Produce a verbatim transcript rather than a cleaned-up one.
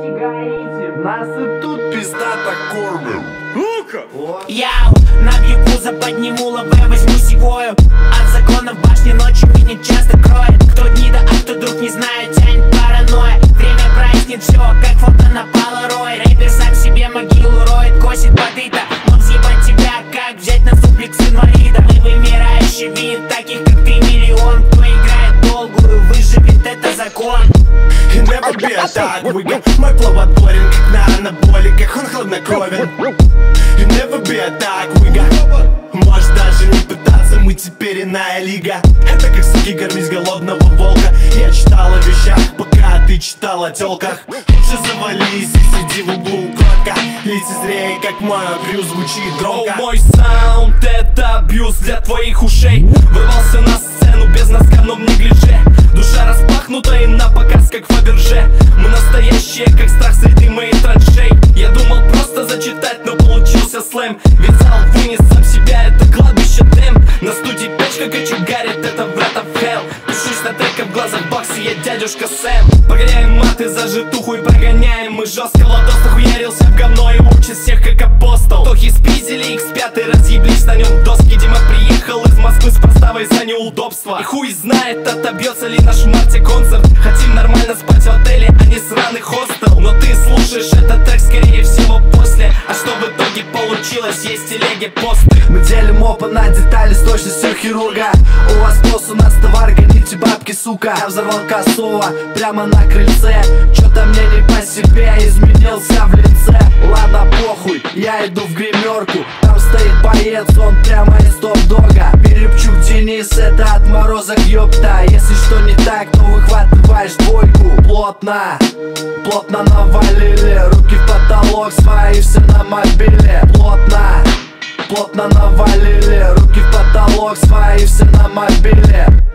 не горите, нас и тут пиздато кормим. Ну-ка! Яу, набью кузов, подниму лаве, возьму сивою. От закона в башне ночью меня часто кроет. Кто дни да, а кто друг, не знаю, тянет паранойя. Время празднит все, как фото на поларой. Рэпер сам себе могилу роет, косит бандита. Но взъебать тебя, как взять на суплекс инвалида. Мы вымирающий вид, таких как ты миллион. Кто играет долгую, выживет, это закон. И never be a dog, we got мой плавоторен, как на анаболиках, он хладнокровен. И never be a dog, we got можешь даже не пытаться, мы теперь иная лига. Это как суки кормить голодного волка. Я читал о вещах, пока ты читал о тёлках. Лучше завались и сиди в углу кротко. Лицезрей, как мой абьюз звучит громко. О, мой саунд это абьюз для твоих ушей. Вырвался на сцену без носка, но в неглиже. Душа распахнута и на показ, как Фаберже. Мы настоящие, как страх среди моих траншей. Я думал просто зачитать, но получился слэм. Ведь зал вынес сам себя, это кладбище дем. На студии печка кочегарит, это врата в хелл. Пишусь на трека в глазах баксы, я дядюшка Сэм. Погоняем маты за житуху и прогоняем. Мы жестко ладостах уярился в говно и учит всех как апостол. Тохи спиздили, икс пять разъеблись на нем доски. Дима приехал из Москвы с проставой за неудобства. И хуй знает, отобьется ли наш в марте концерт. Хотим нормально спать в отеле, а не сраный хостел. Но ты слушаешь этот трек скорее всего после. А что в итоге получилось, есть телеги посты. Мы делим опа на детали с точностью хирурга. У вас спрос, у нас товар, гоните бабки, сука. Я взорвал косого прямо на крыльце. Чё-то мне не по себе, изменился в лице. Ладно, похуй, я иду в гримерку. Там стоит боец, он прямо из топ-дога. Перепчук Денис, это отморозок, ёпта. Если что не так, то выхватываешь двойку. Плотно, плотно навалили. Руки в потолок, свои все на мобиле. Плотно, плотно навалили. Руки в потолок, свои все на мобиле.